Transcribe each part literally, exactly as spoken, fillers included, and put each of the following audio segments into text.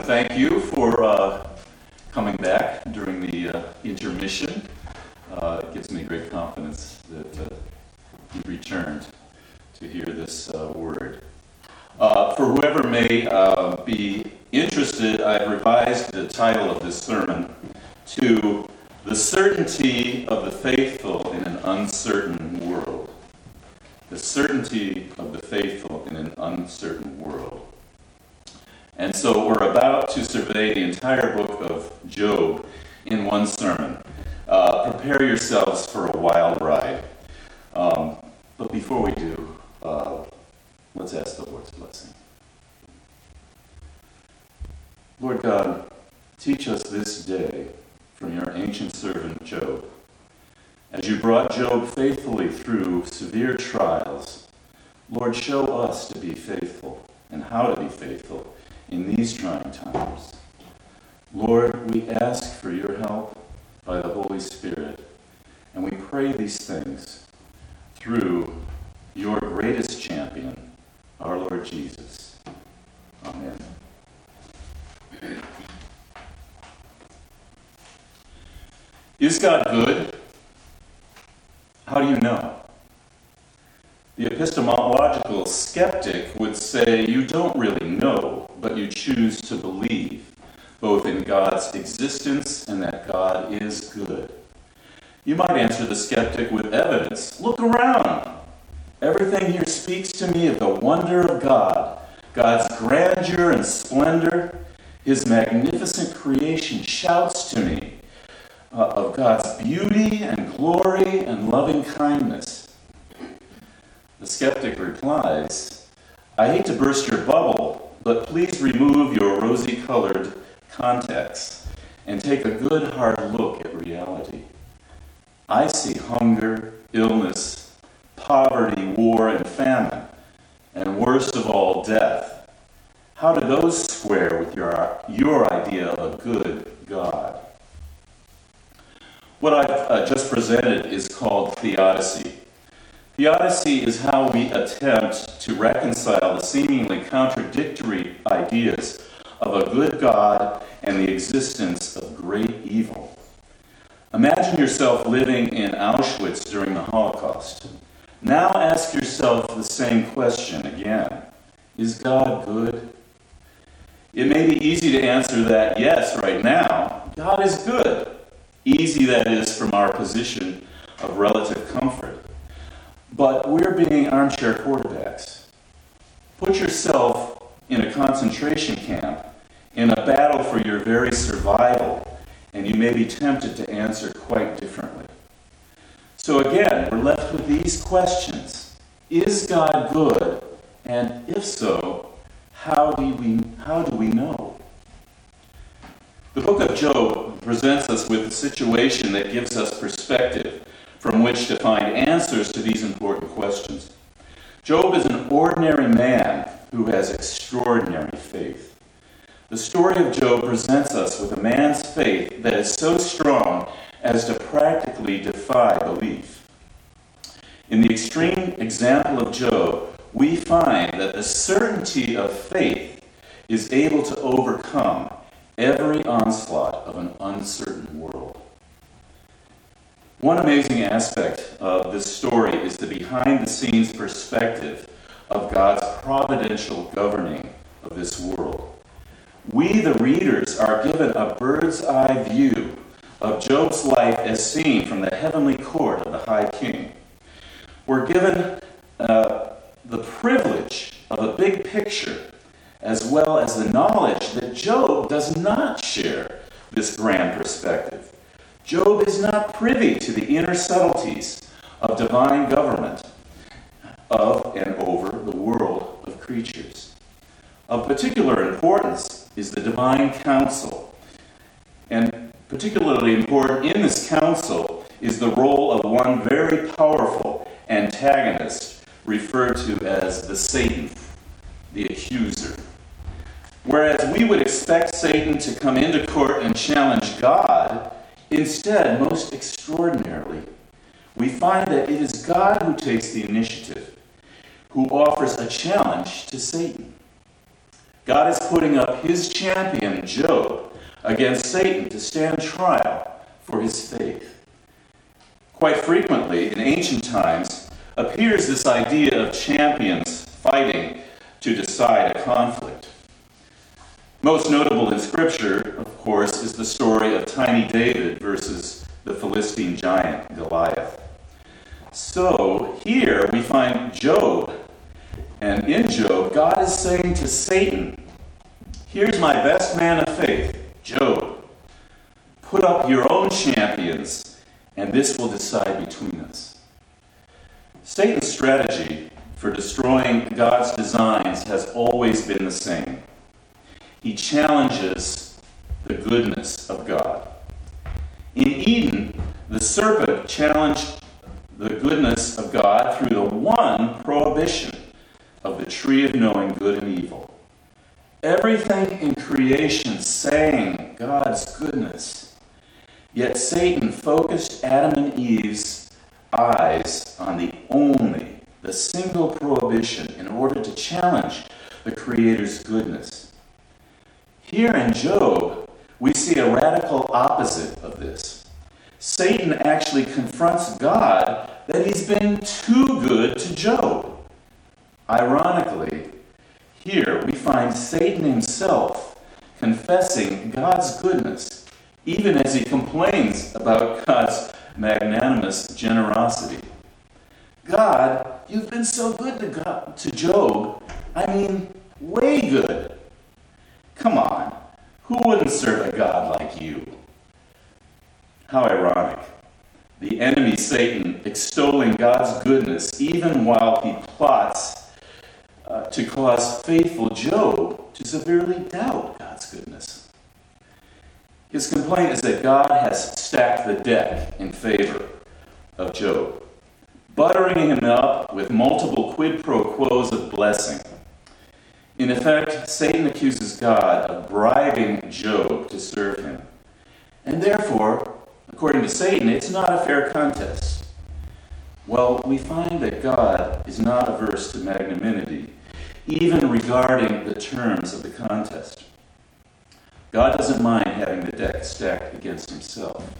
thank you for uh, coming back during the uh, intermission. Uh, it gives me great confidence that uh, you returned to hear this uh, word. Uh, for whoever may uh, be interested, I've revised the title of this sermon to "The Certainty of the Faithful in an Uncertain World." The certainty of the faithful in an uncertain world. And so we're about to survey the entire book of Job in one sermon. Uh, prepare yourselves for a wild ride. Um, but before we do, uh, let's ask the Lord's blessing. Lord God, teach us this day from your ancient servant Job. As you brought Job faithfully through severe trials, Lord, show us to be faithful and how to be faithful in these trying times. Lord, we ask for your help by the Holy Spirit, and we pray these things through your greatest champion, our Lord Jesus. Amen. Is God good? How do you know? The epistemological skeptic would say you don't really know, but you choose to believe, both in God's existence and that God is good. You might answer the skeptic with evidence. Look around. Everything here speaks to me of the wonder of God, God's grandeur and splendor. His magnificent creation shouts to me uh, of God's beauty and glory and loving kindness. The skeptic replies, I hate to burst your bubble, but please remove your rosy-colored contacts and take a good hard look at reality. I see hunger, illness, poverty, war, and famine, and worst of all, death. How do those square with your, your idea of a good God? What I've uh, just presented is called theodicy. Theodicy is how we attempt to reconcile the seemingly contradictory ideas of a good God and the existence of great evil. Imagine yourself living in Auschwitz during the Holocaust. Now ask yourself the same question again. Is God good? It may be easy to answer that yes right now. God is good. Easy, that is, from our position of relative comfort. But we're being armchair quarterbacks. Put yourself in a concentration camp, in a battle for your very survival, and you may be tempted to answer quite differently. So again, we're left with these questions. Is God good? And if so, how do we, how do we know? The book of Job presents us with a situation that gives us perspective from which to find answers to these important questions. Job is an ordinary man who has extraordinary faith. The story of Job presents us with a man's faith that is so strong as to practically defy belief. In the extreme example of Job, we find that the certainty of faith is able to overcome every onslaught of an uncertain world. One amazing aspect of this story is the behind-the-scenes perspective of God's providential governing of this world. We, the readers, are given a bird's-eye view of Job's life as seen from the heavenly court of the High King. We're given uh, the privilege of a big picture, as well as the knowledge that Job does not share this grand perspective. Job is not privy to the inner subtleties of divine government of and over the world of creatures. Of particular importance is the divine counsel. And particularly important in this counsel is the role of one very powerful antagonist referred to as the Satan, the accuser. Whereas we would expect Satan to come into court and challenge God, instead, most extraordinarily, we find that it is God who takes the initiative, who offers a challenge to Satan. God is putting up his champion, Job, against Satan to stand trial for his faith. Quite frequently, in ancient times, appears this idea of champions fighting to decide a conflict. Most notable in Scripture, of course, is the story of tiny David versus the Philistine giant Goliath. So, here we find Job, and in Job, God is saying to Satan, "Here's my best man of faith, Job. Put up your own champions, and this will decide between us." Satan's strategy for destroying God's designs has always been the same. He challenges the goodness of God. In Eden, the serpent challenged the goodness of God through the one prohibition of the tree of knowing good and evil. Everything in creation sang God's goodness. Yet Satan focused Adam and Eve's eyes on the only, the single prohibition in order to challenge the Creator's goodness. Here in Job, we see a radical opposite of this. Satan actually confronts God that he's been too good to Job. Ironically, here we find Satan himself confessing God's goodness, even as he complains about God's magnanimous generosity. God, you've been so good to, God, to Job. I mean, way good. Come on, who wouldn't serve a God like you? How ironic. The enemy Satan extolling God's goodness even while he plots uh, to cause faithful Job to severely doubt God's goodness. His complaint is that God has stacked the deck in favor of Job, buttering him up with multiple quid pro quos of blessing. In effect, Satan accuses God of bribing Job to serve him. And therefore, according to Satan, it's not a fair contest. Well, we find that God is not averse to magnanimity, even regarding the terms of the contest. God doesn't mind having the deck stacked against himself.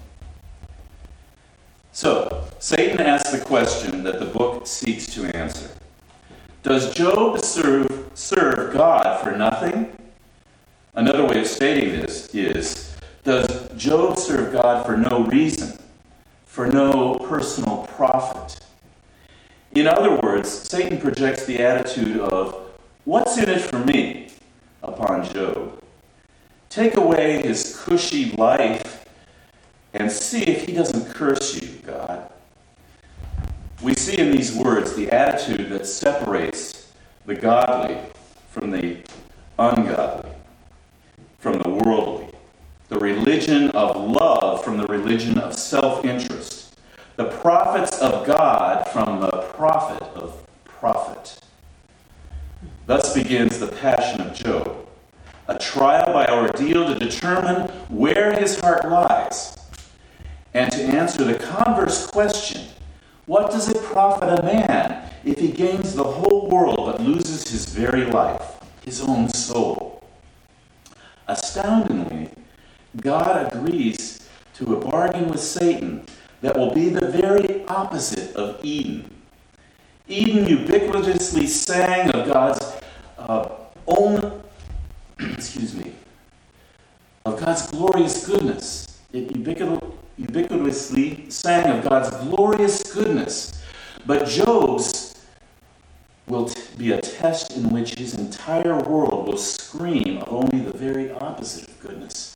So, Satan asks the question that the book seeks to answer. Does Job serve, serve God for nothing? Another way of stating this is, does Job serve God for no reason, for no personal profit? In other words, Satan projects the attitude of, "What's in it for me?" upon Job. Take away his cushy life and see if he doesn't curse you, God. We see in these words the attitude that separates the godly from the ungodly, from the worldly, the religion of love from the religion of self-interest, the prophets of God from the prophet of profit. Thus begins the passion of Job, a trial by ordeal to determine where his heart lies, and to answer the converse question, what does it profit a man if he gains the whole world but loses his very life, his own soul? Astoundingly, God agrees to a bargain with Satan that will be the very opposite of Eden. Eden ubiquitously sang of God's uh, own, excuse me, of God's glorious goodness. It ubiquit- ubiquitously sang of God's glorious goodness. But Job's will t- be a test in which his entire world will scream of only the very opposite of goodness.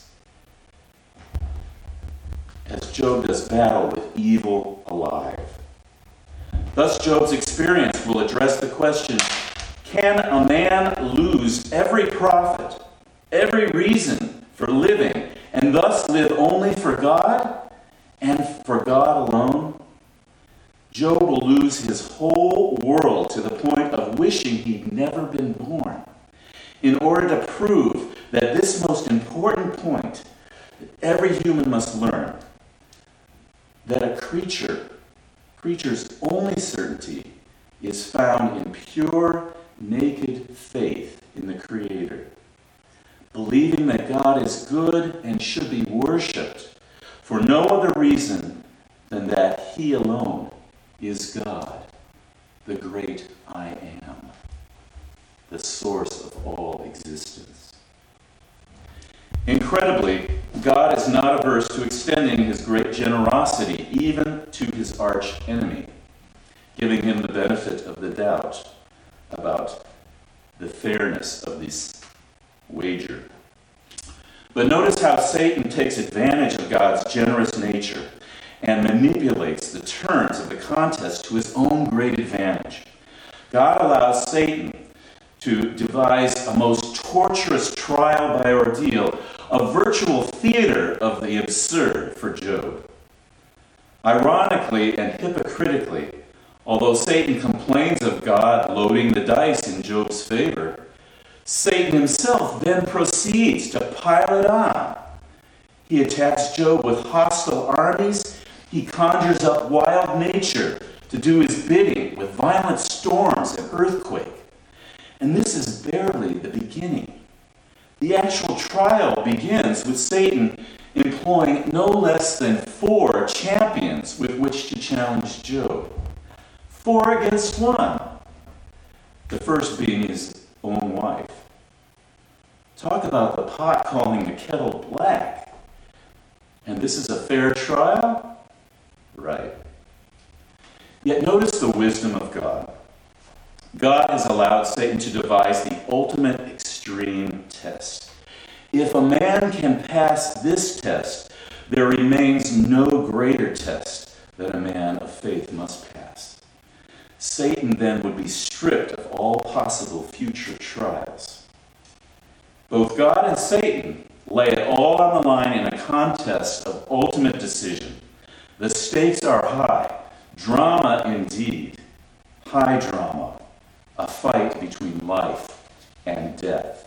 As Job does battle with evil alive. Thus, Job's experience will address the question, can a man lose every profit, every reason for living, and thus live only for God and for God alone? Job will lose his whole world to the point of wishing he'd never been born, in order to prove that this most important point that every human must learn, that a creature, creature's only certainty is found in pure, naked faith in the Creator, believing that God is good and should be worshipped for no other reason than that he alone is God, the great I am, the source of all existence. Incredibly, God is not averse to extending his great generosity even to his arch enemy, giving him the benefit of the doubt about the fairness of this wager. But notice how Satan takes advantage of God's generous nature and manipulates the terms of the contest to his own great advantage. God allows Satan to devise a most torturous trial by ordeal, a virtual theater of the absurd for Job. Ironically and hypocritically, although Satan complains of God loading the dice in Job's favor, Satan himself then proceeds to pile it on. He attacks Job with hostile armies. He conjures up wild nature to do his bidding with violent storms and earthquake. And this is barely the beginning. The actual trial begins with Satan employing no less than four champions with which to challenge Job. Four against one. The first being his own wife. Talk about the pot calling the kettle black. And this is a fair trial? Right. Yet notice the wisdom of God. God has allowed Satan to devise the ultimate extreme test. If a man can pass this test, there remains no greater test that a man of faith must pass. Satan then would be stripped of all possible future trials. Both God and Satan lay it all on the line in a contest of ultimate decision. The stakes are high. Drama indeed. High drama. A fight between life and death.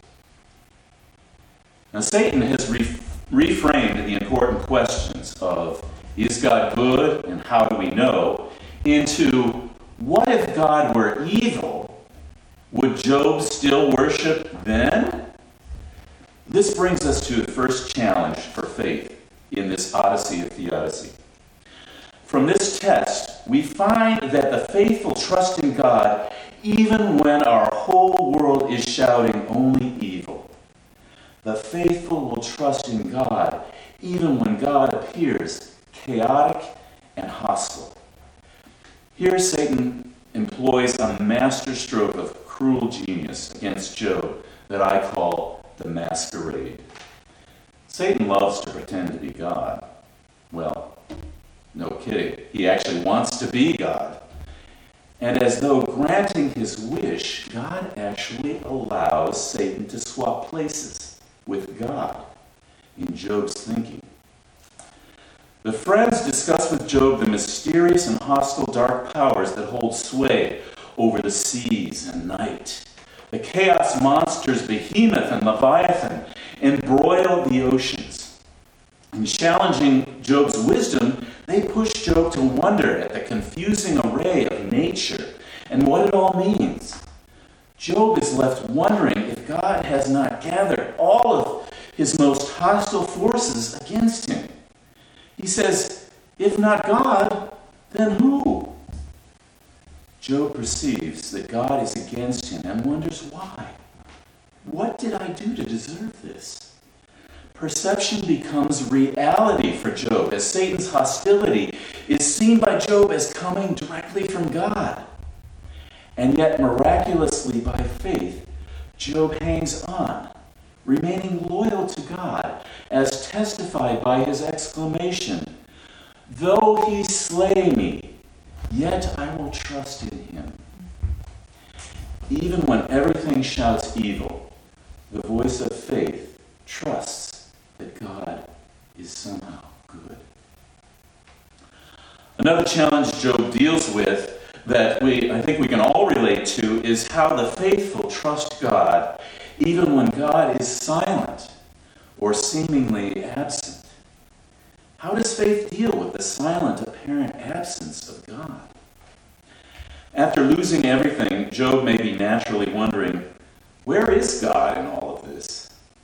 Now, Satan has re- reframed the important questions of, is God good and how do we know, into, what if God were evil? Would Job still worship then? This brings us to the first challenge for faith in this Odyssey of Theodicy. From this test, we find that the faithful trust in God even when our whole world is shouting only evil. The faithful will trust in God even when God appears chaotic and hostile. Here Satan employs a masterstroke of cruel genius against Job that I call the masquerade. Satan loves to pretend to be God. Well, no kidding. He actually wants to be God. And as though granting his wish, God actually allows Satan to swap places with God in Job's thinking. The friends discuss with Job the mysterious and hostile dark powers that hold sway over the seas and night. The chaos monsters Behemoth and Leviathan embroil the oceans. In challenging Job's wisdom, they push Job to wonder at the confusing array of nature and what it all means. Job is left wondering if God has not gathered all of his most hostile forces against him. He says, if not God, then who? Job perceives that God is against him and wonders why. What did I do to deserve this? Perception becomes reality for Job, as Satan's hostility is seen by Job as coming directly from God. And yet, miraculously by faith, Job hangs on, remaining loyal to God, as testified by his exclamation, "Though he slay me, yet I will trust in him." Even when everything shouts evil, the voice of faith trusts that God is somehow good. Another challenge Job deals with that we, I think we can all relate to is how the faithful trust God even when God is silent or seemingly absent. How does faith deal with the silent, apparent absence of God? After losing everything, Job may be naturally wondering, where is God in all of this?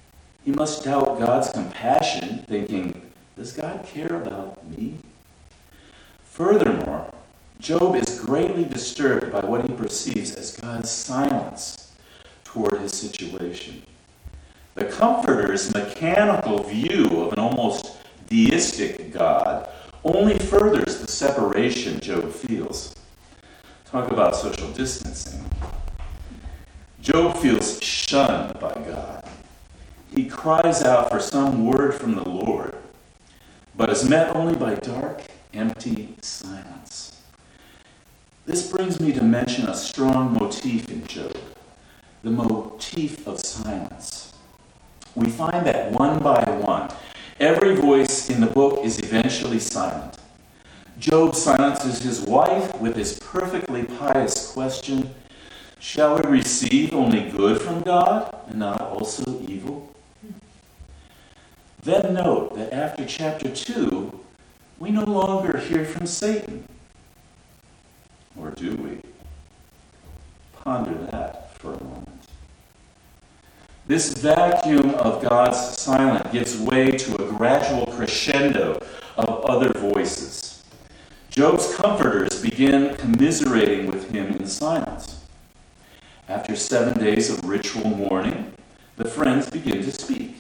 He must doubt God's compassion, thinking, does God care about me? Furthermore, Job is greatly disturbed by what he perceives as God's silence toward his situation. The comforter's mechanical view of an almost deistic God only furthers the separation Job feels. Talk about social distancing. Job feels shunned by God. He cries out for some word from the Lord, but is met only by dark, empty silence. This brings me to mention a strong motif in Job, the motif of silence. We find that one by one, every voice in the book is eventually silent. Job silences his wife with his perfectly pious question, shall we receive only good from God and not also evil? Then note that after chapter two, we no longer hear from Satan. Or do we? Ponder that for a moment. This vacuum of God's silence gives way to a gradual crescendo of other voices. Job's comforters begin commiserating with him in silence. After seven days of ritual mourning, the friends begin to speak.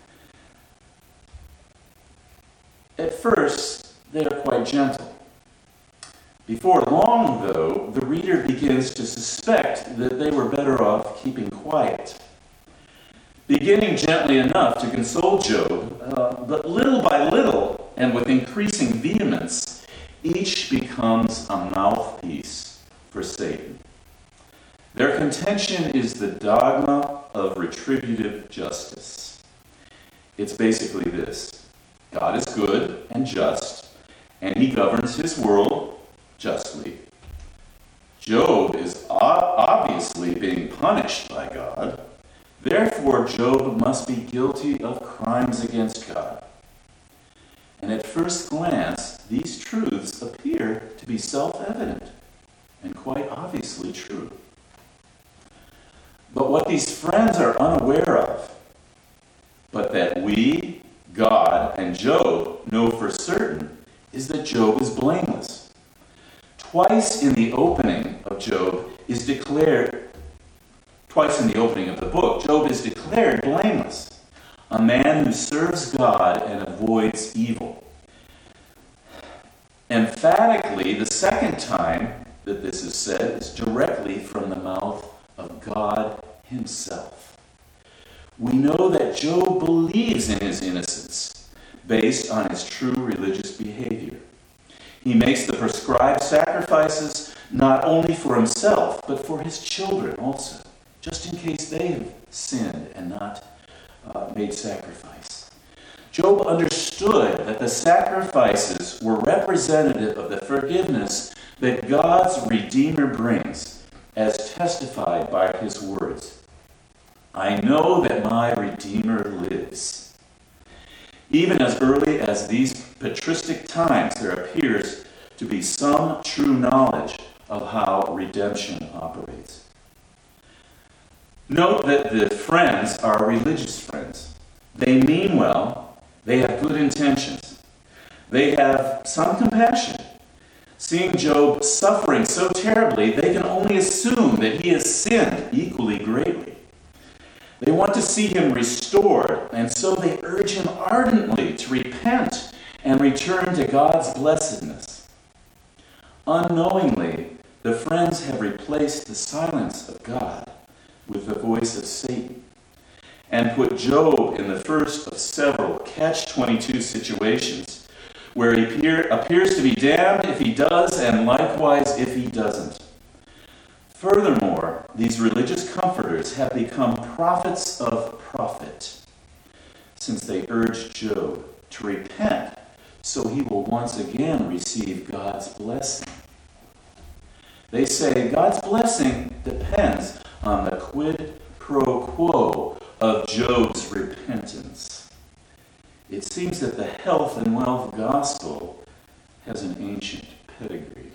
At first, they are quite gentle. Before long, though, the reader begins to suspect that they were better off keeping quiet. Beginning gently enough to console Job, uh, but little by little, and with increasing vehemence, each becomes a mouthpiece for Satan. Their contention is the dogma of retributive justice. It's basically this: God is good and just, and he governs his world justly. Job is obviously being punished by God. Therefore, Job must be guilty of crimes against God. And at first glance, these truths appear to be self-evident and quite obviously true. But what these friends are unaware of, but that we, God, and Job know for certain, is that Job is blameless. Twice in the opening of Job is declared Twice in the opening of the book, Job is declared blameless, a man who serves God and avoids evil. Emphatically, the second time that this is said is directly from the mouth of God himself. We know that Job believes in his innocence based on his true religious behavior. He makes the prescribed sacrifices not only for himself, but for his children also, just in case they have sinned and not uh, made sacrifice. Job understood that the sacrifices were representative of the forgiveness that God's Redeemer brings, as testified by his words. I know that my Redeemer lives. Even as early as these patristic times, there appears to be some true knowledge of how redemption operates. Note that the friends are religious friends. They mean well. They have good intentions. They have some compassion. Seeing Job suffering so terribly, they can only assume that he has sinned equally greatly. They want to see him restored, and so they urge him ardently to repent and return to God's blessedness. Unknowingly, the friends have replaced the silence of God with the voice of Satan, and put Job in the first of several catch twenty-two situations, where he appear, appears to be damned if he does, and likewise if he doesn't. Furthermore, these religious comforters have become prophets of profit, since they urge Job to repent, so he will once again receive God's blessing. They say God's blessing depends on the quid pro quo of Job's repentance. It seems that the health and wealth gospel has an ancient pedigree.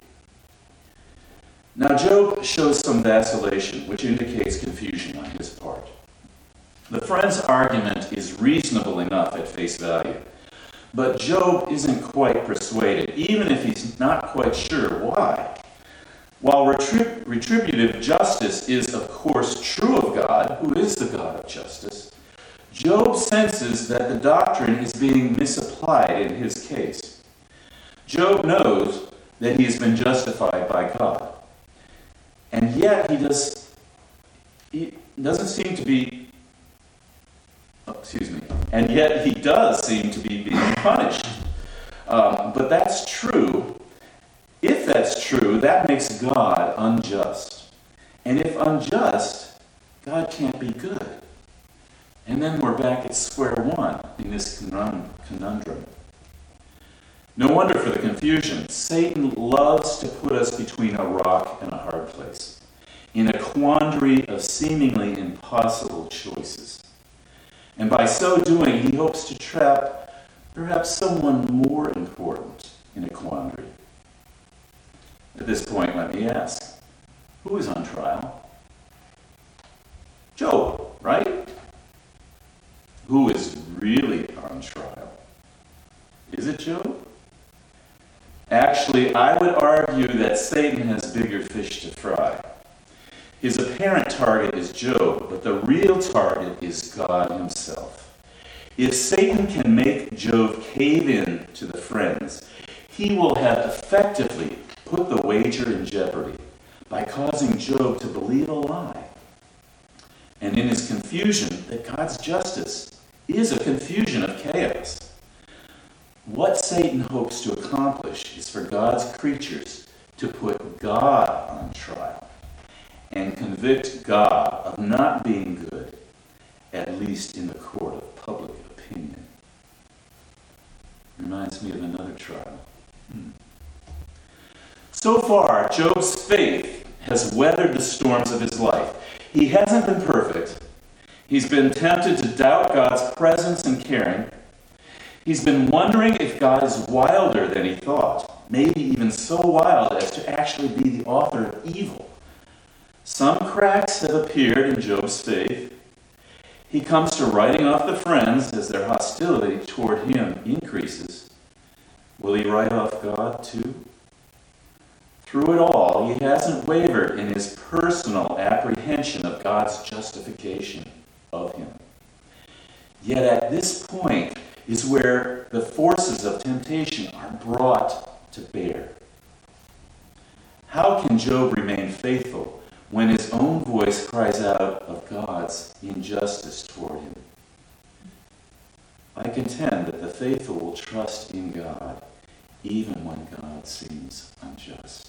Now Job shows some vacillation, which indicates confusion on his part. The friend's argument is reasonable enough at face value, but Job isn't quite persuaded, even if he's not quite sure why. While retrib- retributive justice is, of course, true of God, who is the God of justice, Job senses that the doctrine is being misapplied in his case. Job knows that he has been justified by God, and yet he does he doesn't seem to be oh, excuse me and yet he does seem to be being punished. Um, but that's true. If that's true, that makes God unjust. And if unjust, God can't be good. And then we're back at square one in this conundrum. No wonder for the confusion. Satan loves to put us between a rock and a hard place, in a quandary of seemingly impossible choices. And by so doing, he hopes to trap perhaps someone more important in a quandary. At this point, let me ask, who is on trial? Job, right? Who is really on trial? Is it Job? Actually, I would argue that Satan has bigger fish to fry. His apparent target is Job, but the real target is God himself. If Satan can make Job cave in to the friends, he will have effectively put the wager in jeopardy by causing Job to believe a lie. And in his confusion, that God's justice is a confusion of chaos. What Satan hopes to accomplish is for God's creatures to put God on trial and convict God of not being good, at least in the court of public opinion. Reminds me of another trial. Hmm. So far, Job's faith has weathered the storms of his life. He hasn't been perfect. He's been tempted to doubt God's presence and caring. He's been wondering if God is wilder than he thought, maybe even so wild as to actually be the author of evil. Some cracks have appeared in Job's faith. He comes to writing off the friends as their hostility toward him increases. Will he write off God too? Through it all, he hasn't wavered in his personal apprehension of God's justification of him. Yet at this point is where the forces of temptation are brought to bear. How can Job remain faithful when his own voice cries out of God's injustice toward him? I contend that the faithful will trust in God even when God seems unjust.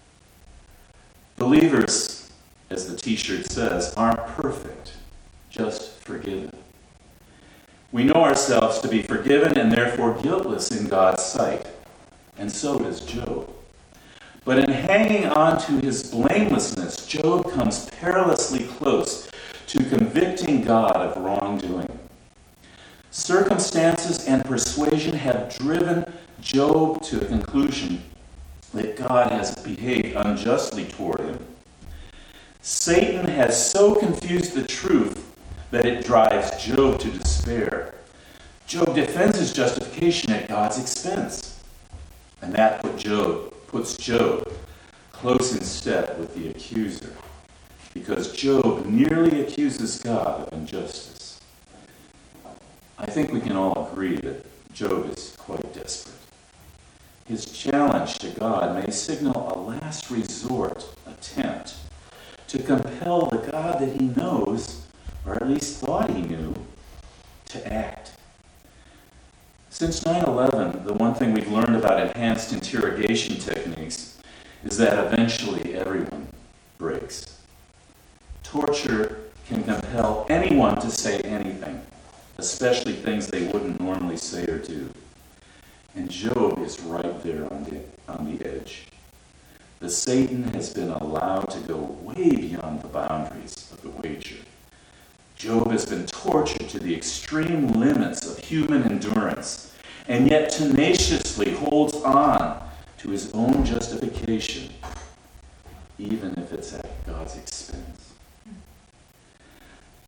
Believers, as the t-shirt says, aren't perfect, just forgiven. We know ourselves to be forgiven and therefore guiltless in God's sight, and so does Job. But in hanging on to his blamelessness, Job comes perilously close to convicting God of wrongdoing. Circumstances and persuasion have driven Job to the conclusion that God has behaved unjustly toward him. Satan has so confused the truth that it drives Job to despair. Job defends his justification at God's expense, and that put Job, puts Job close in step with the accuser, because Job nearly accuses God of injustice. I think we can all agree that Job is quite desperate. His challenge to God may signal a last resort attempt to compel the God that he knows, or at least thought he knew, to act. Since nine eleven, the one thing we've learned about enhanced interrogation techniques is that eventually everyone breaks. Torture can compel anyone to say anything, especially things they wouldn't normally say or do. And Job is right there on the, on the edge. The Satan has been allowed to go way beyond the boundaries of the wager. Job has been tortured to the extreme limits of human endurance, and yet tenaciously holds on to his own justification, even if it's at God's expense.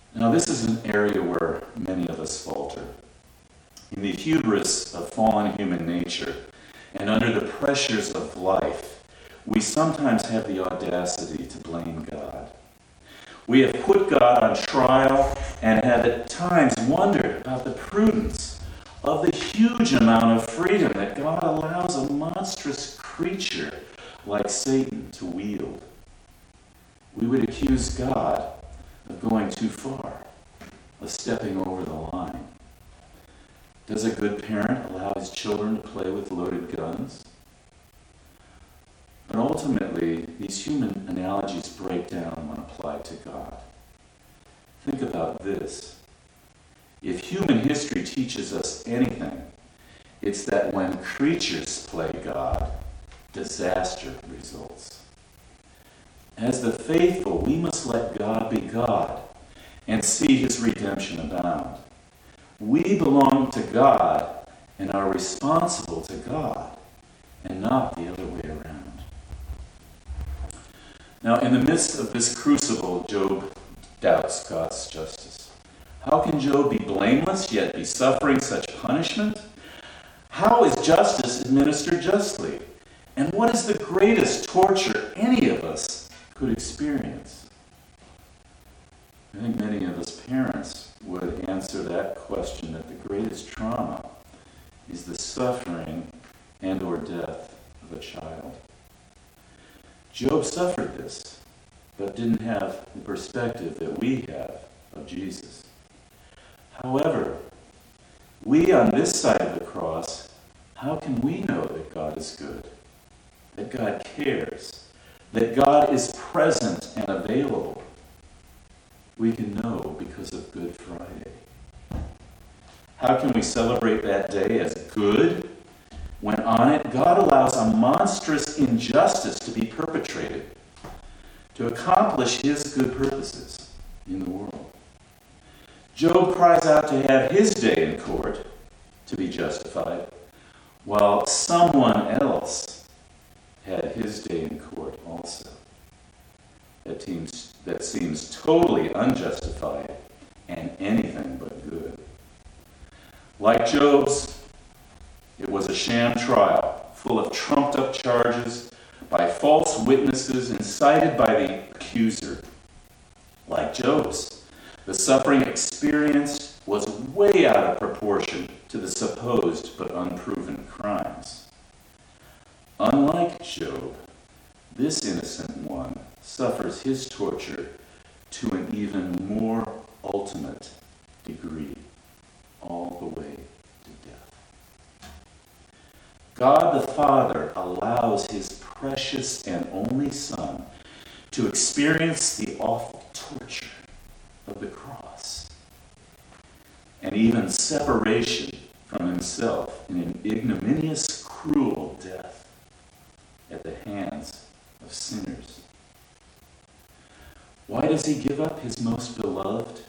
Now, this is an area where many of us falter. In the hubris of fallen human nature and under the pressures of life, we sometimes have the audacity to blame God. We have put God on trial and have at times wondered about the prudence of the huge amount of freedom that God allows a monstrous creature like Satan to wield. We would accuse God of going too far, of stepping over the line. Does a good parent allow his children to play with loaded guns? But ultimately, these human analogies break down when applied to God. Think about this. If human history teaches us anything, it's that when creatures play God, disaster results. As the faithful, we must let God be God and see his redemption abound. We belong to God and are responsible to God, and not the other way around. Now, in the midst of this crucible, Job doubts God's justice. How can Job be blameless yet be suffering such punishment? How is justice administered justly? And what is the greatest torture any of us could experience? I think many of us parents would answer that question that the greatest trauma is the suffering and or death of a child. Job suffered this, but didn't have the perspective that we have of Jesus. However, we on this side of the cross, how can we know that God is good, that God cares, that God is present and available? We can know because of Good Friday. How can we celebrate that day as good when on it God allows a monstrous injustice to be perpetrated to accomplish his good purposes in the world? Job cries out to have his day in court to be justified, while someone else had his day in court also. That seems, that seems totally unjustified and anything but good. Like Job's, it was a sham trial, full of trumped-up charges by false witnesses incited by the accuser. Like Job's, the suffering experienced was way out of proportion to the supposed but unproven crimes. Unlike Job, this innocent one suffers his torture to an even more ultimate degree, all the way to death. God the Father allows his precious and only Son to experience the awful torture of the cross, and even separation from himself in an ignominious, cruel death at the hands of sinners. Why does he give up his most beloved?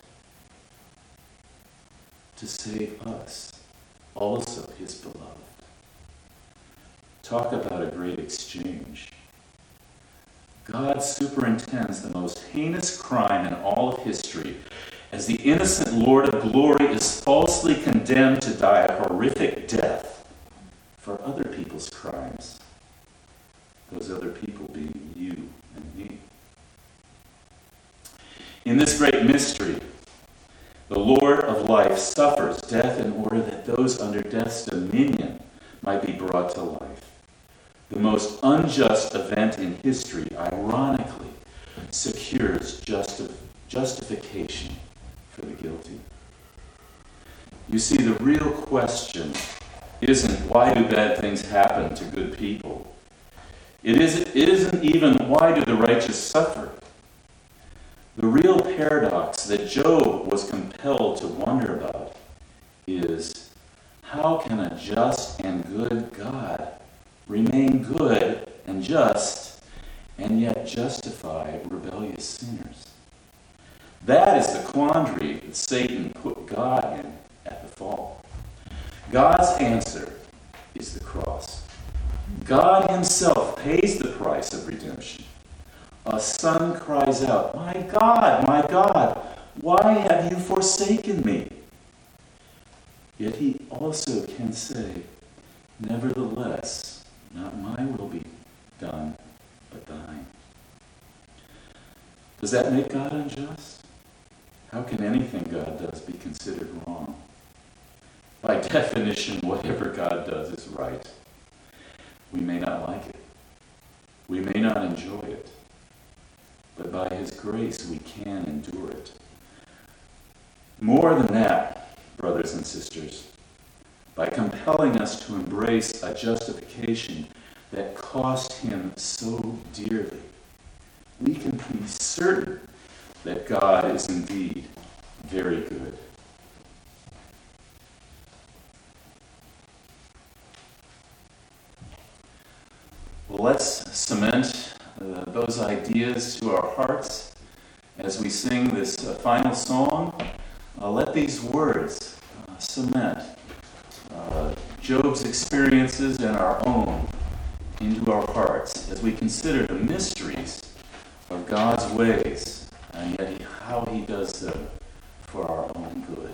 To save us, also his beloved. Talk about a great exchange. God superintends the most heinous crime in all of history as the innocent Lord of glory is falsely condemned to die a horrific death for other people's crimes. Those other people being you and me. In this great mystery, the Lord of life suffers death in order that those under death's dominion might be brought to life. The most unjust event in history, ironically, secures justi- justification for the guilty. You see, the real question isn't why do bad things happen to good people. It isn't, it isn't even why do the righteous suffer. The real paradox that Job was compelled to wonder about is, how can a just and good God remain good and just and yet justify rebellious sinners? That is the quandary that Satan put God in at the fall. God's answer is the cross. God himself pays the price of redemption. A son cries out, "My God, my God, Why have you forsaken me? Yet he also can say, nevertheless, not my will be done, but thine. Does that make God unjust? How can anything God does be considered wrong? By definition, whatever God does is right. We may not like it. We may not enjoy it. But by his grace, we can endure it. More than that, brothers and sisters, by compelling us to embrace a justification that cost him so dearly, we can be certain that God is indeed very good. Well, let's cement uh, those ideas to our hearts as we sing this uh, final song. Uh, let these words uh, cement uh, Job's experiences and our own into our hearts as we consider the mysteries of God's ways and yet how he does them for our own good.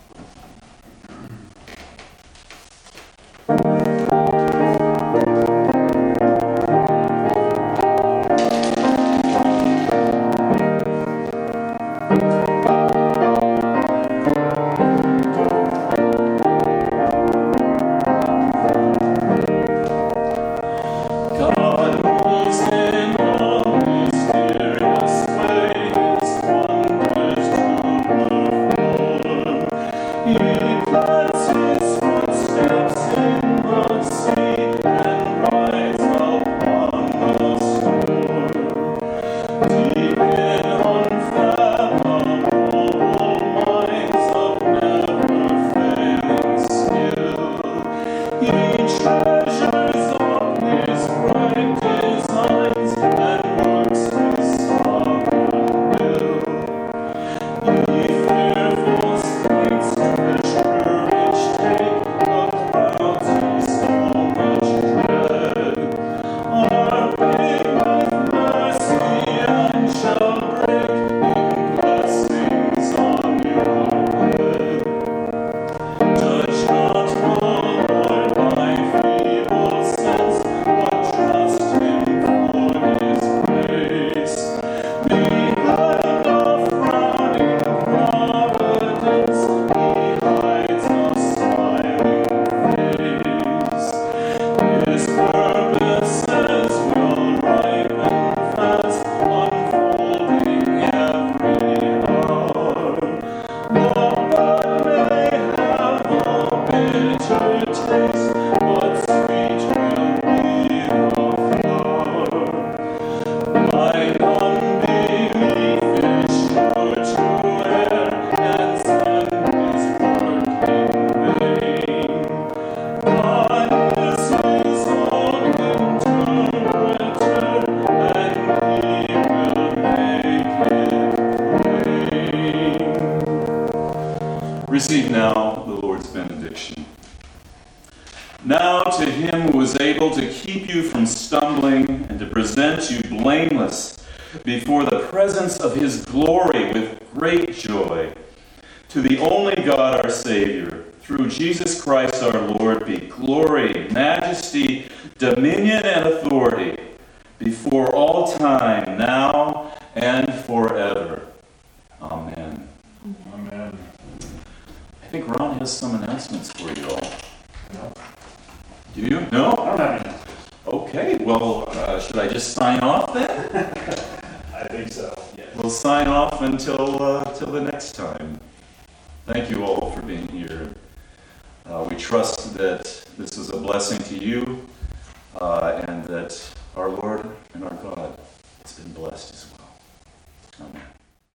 Receive now the Lord's benediction. Now to him who is able to keep you from stumbling and to present you blameless before the presence of his glory with great joy, to the only God our Savior, through Jesus Christ our Lord, be glory, majesty, dominion, and authority before all time, now and forever. Amen. Amen. I think Ron has some announcements for you all. No. Do you? No? I don't have any announcements. Okay, well, uh, should I just sign off then? I think so, yes. We'll sign off until, uh, till the next time. Thank you all for being here. Uh, we trust that this is a blessing to you uh, and that our Lord and our God has been blessed as well.